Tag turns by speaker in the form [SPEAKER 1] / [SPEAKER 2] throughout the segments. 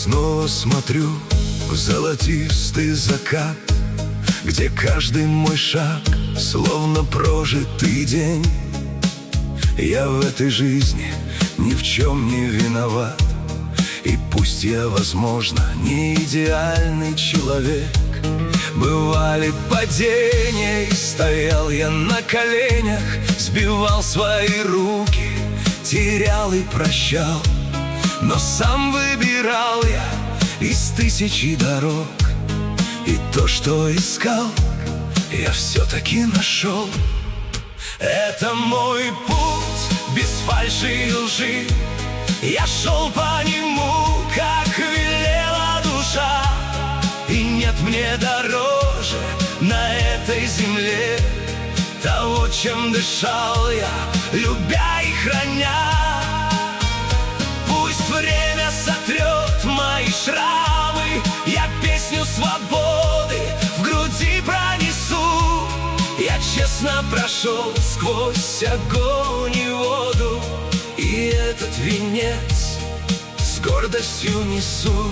[SPEAKER 1] снова смотрю в золотистый закат, где каждый мой шаг словно прожитый день. Я в этой жизни ни в чем не виноват, и пусть я, возможно, не идеальный человек. Бывали падения, и стоял я на коленях, сбивал свои руки, терял и прощал. Но сам выбирал я из тысячи дорог, и то, что искал, я все-таки нашел. Это мой путь без фальши и лжи, я шел по нему, как велела душа. И нет мне дороже на этой земле того, чем дышал я, любя и храня. Пусть время сотрет мои шрамы, я песню свободы в груди пронесу. Я честно прошел сквозь огонь и воду, и этот венец с гордостью несу.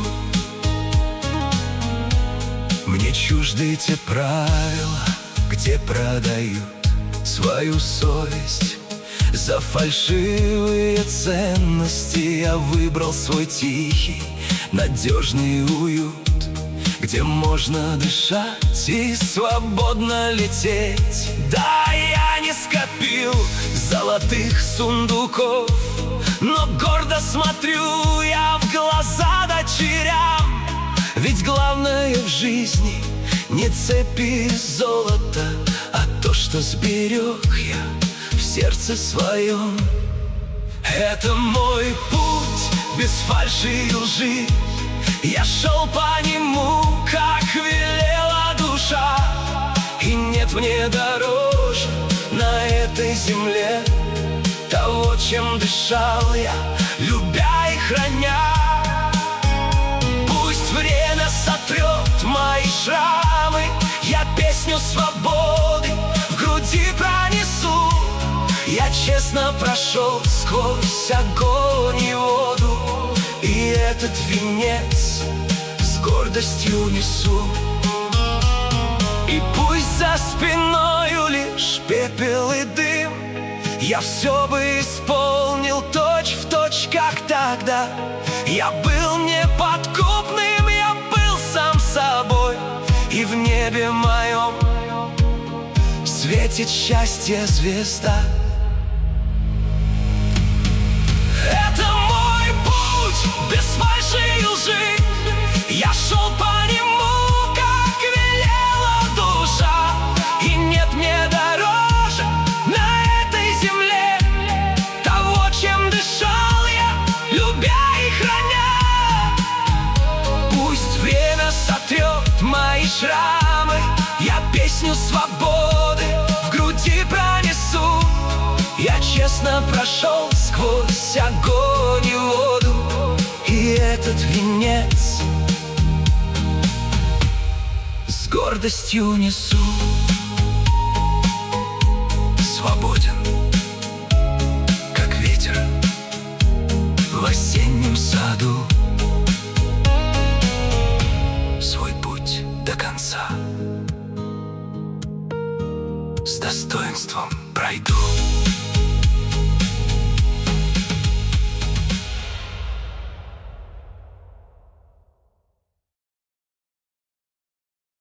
[SPEAKER 1] Мне чужды те правила, где продают свою совесть за фальшивые ценности. Я выбрал свой тихий, надежный уют, где можно дышать и свободно лететь. Да, я не скопил золотых сундуков, но гордо смотрю я в глаза дочерям. Ведь главное в жизни не цепи и золото, а то, что сберег я в сердце своем. Это мой путь без фальши и лжи, я шел по нему, как велела душа. И нет мне дороже на этой земле того, чем дышал я, любя и храня. Пусть время сотрет мои шрамы, я песню свободы в груди пронесу. Я честно прошел сквозь огонь и воду, и этот венец с гордостью несу. И пусть за спиною лишь пепел и дым, я все бы исполнил точь-в-точь, как тогда. Я был неподкупным, я был сам собой, и в небе моем светит счастье звезда. Это мой путь без фальши и лжи, я шел по нему, как велела душа. И нет мне дороже на этой земле того, чем дышал я, любя и храня. Пусть время сотрет мои шрамы, я песню свободы в груди пронесу. Я честно прошел сквозь огонь и воду, и этот венец с гордостью несу. Свободен, как ветер в осеннем саду, свой путь до конца с достоинством пройду.